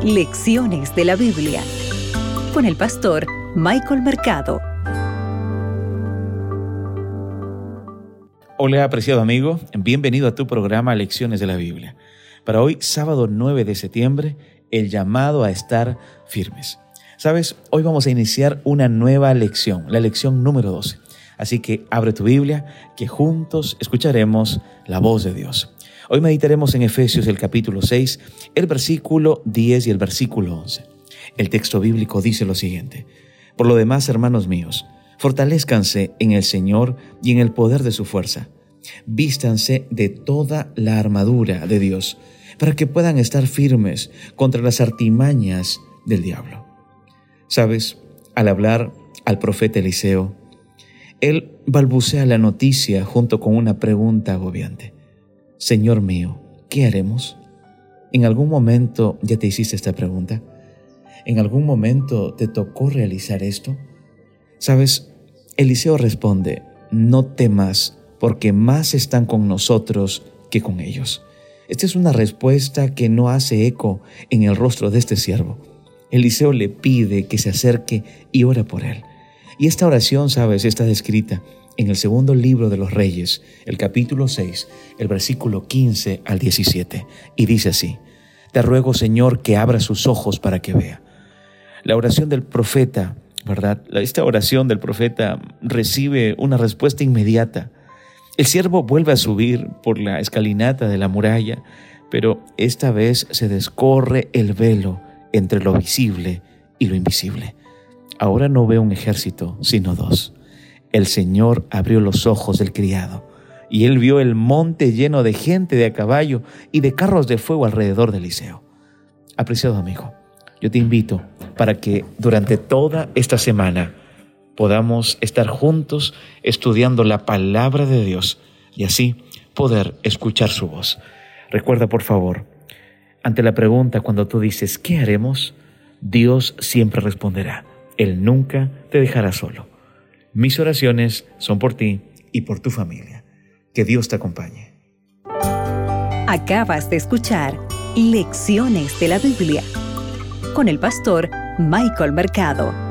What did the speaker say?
Lecciones de la Biblia con el pastor Michael Mercado. Hola, apreciado amigo, bienvenido a tu programa Lecciones de la Biblia. Para hoy, sábado 9 de septiembre, el llamado a estar firmes. ¿Sabes? Hoy vamos a iniciar una nueva lección, la lección número 12. Así que abre tu Biblia, que juntos escucharemos la voz de Dios. Hoy meditaremos en Efesios el capítulo 6, el versículo 10 y el versículo 11. El texto bíblico dice lo siguiente: Por lo demás, hermanos míos, fortalézcanse en el Señor y en el poder de su fuerza. Vístanse de toda la armadura de Dios, para que puedan estar firmes contra las artimañas del diablo. ¿Sabes? Al hablar al profeta Eliseo, él balbucea la noticia junto con una pregunta agobiante. Señor mío, ¿qué haremos? ¿En algún momento ya te hiciste esta pregunta? ¿En algún momento te tocó realizar esto? ¿Sabes? Eliseo responde: no temas, porque más están con nosotros que con ellos. Esta es una respuesta que no hace eco en el rostro de este siervo. Eliseo le pide que se acerque y ora por él. Y esta oración, ¿sabes?, está descrita en el segundo libro de los Reyes, el capítulo 6, el versículo 15 al 17. Y dice así: Te ruego, Señor, que abra sus ojos para que vea. La oración del profeta, ¿verdad? Esta oración del profeta recibe una respuesta inmediata. El siervo vuelve a subir por la escalinata de la muralla, pero esta vez se descorre el velo entre lo visible y lo invisible. Ahora no ve un ejército, sino dos. El Señor abrió los ojos del criado, y él vio el monte lleno de gente de a caballo y de carros de fuego alrededor de Eliseo. Apreciado amigo, yo te invito para que durante toda esta semana podamos estar juntos estudiando la palabra de Dios y así poder escuchar su voz. Recuerda, por favor, ante la pregunta cuando tú dices ¿qué haremos?, Dios siempre responderá. Él nunca te dejará solo. Mis oraciones son por ti y por tu familia. Que Dios te acompañe. Acabas de escuchar Lecciones de la Biblia con el pastor Michael Mercado.